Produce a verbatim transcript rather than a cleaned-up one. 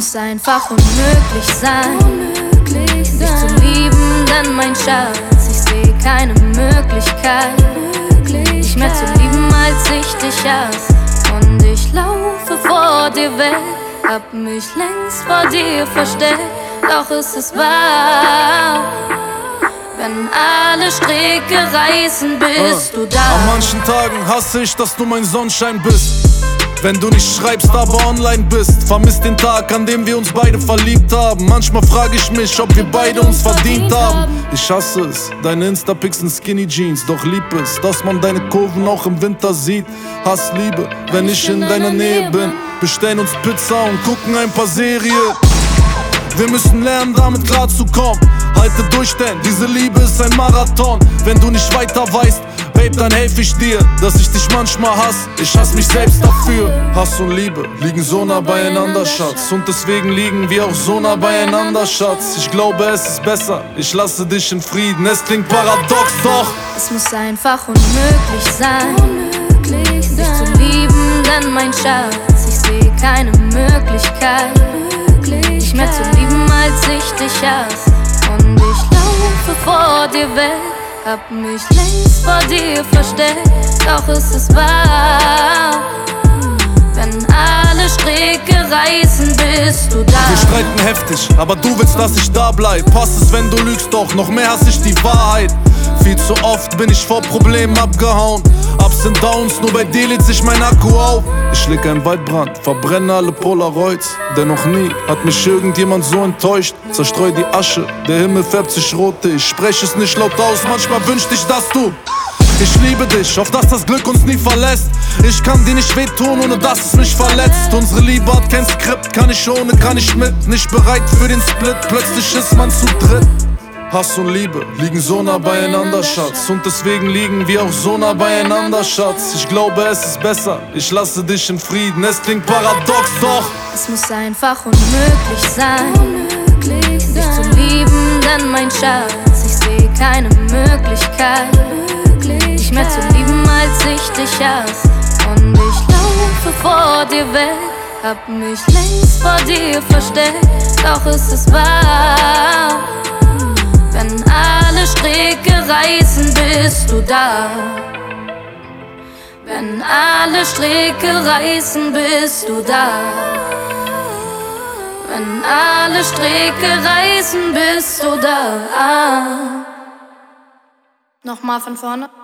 muss einfach unmöglich sein, unmöglich sein, dich zu lieben, denn mein Schatz, ich seh keine Möglichkeit, Möglichkeit, dich mehr zu lieben, als ich dich hasse. Und ich laufe vor dir weg, hab mich längst vor dir versteckt, doch es ist wahr. Wenn alle Stricke reißen, bist uh, du da. An manchen Tagen hasse ich, dass du mein Sonnenschein bist. Wenn du nicht schreibst, aber online bist. Vermiss den Tag, an dem wir uns beide verliebt haben. Manchmal frage ich mich, ob wir beide uns verdient haben. Ich hasse es, deine Insta-Pics sind Skinny Jeans. Doch lieb es, dass man deine Kurven auch im Winter sieht. Hass Liebe, wenn ich in deiner Nähe bin. Bestellen uns Pizza und gucken ein paar Serien. Wir müssen lernen, damit klarzukommen. Halte durch, denn diese Liebe ist ein Marathon. Wenn du nicht weiter weißt, Babe, dann helfe ich dir, dass ich dich manchmal hasse. Ich hasse mich selbst dafür. Hass und Liebe liegen so nah beieinander, Schatz. Und deswegen liegen wir auch so nah beieinander, Schatz. Ich glaube, es ist besser, ich lasse dich in Frieden. Es klingt paradox, doch es muss einfach unmöglich sein, unmöglich sein, dich zu lieben, denn mein Schatz, ich sehe keine Möglichkeit, Möglichkeit, dich mehr zu lieben, als ich dich hasse. Und ich laufe vor dir weg, hab mich längst vor dir versteckt, doch es ist wahr. Wenn alle Stricke reißen, bist du da. Wir streiten heftig, aber du willst, dass ich da bleib. Passt es, wenn du lügst, doch noch mehr hasse ich die Wahrheit. Viel zu oft bin ich vor Problemen abgehauen. Ups und Downs, nur bei dir lädt sich mein Akku auf. Ich leg einen Waldbrand, verbrenne alle Polaroids. Denn noch nie hat mich irgendjemand so enttäuscht. Zerstreu die Asche, der Himmel färbt sich rote. Ich spreche es nicht laut aus, manchmal wünschte ich, dass du. Ich liebe dich, auf dass das Glück uns nie verlässt. Ich kann dir nicht wehtun, ohne dass es mich verletzt. Unsere Liebe hat kein Skript, kann ich ohne, kann ich mit. Nicht bereit für den Split, plötzlich ist man zu dritt. Hass und Liebe liegen so nah beieinander, Schatz. Und deswegen liegen wir auch so nah beieinander, Schatz. Ich glaube, es ist besser, ich lasse dich in Frieden. Es klingt paradox, doch es muss einfach unmöglich sein, unmöglich sein, dich zu lieben, denn mein Schatz, ich sehe keine Möglichkeit, Möglichkeit, dich mehr zu lieben, als ich dich hasse. Und ich laufe vor dir weg, hab mich längst vor dir versteckt, doch es ist wahr. Wenn alle Stricke reißen, bist du da. Wenn alle Stricke reißen, bist du da. Wenn alle Stricke reißen, bist du da. Nochmal von vorne.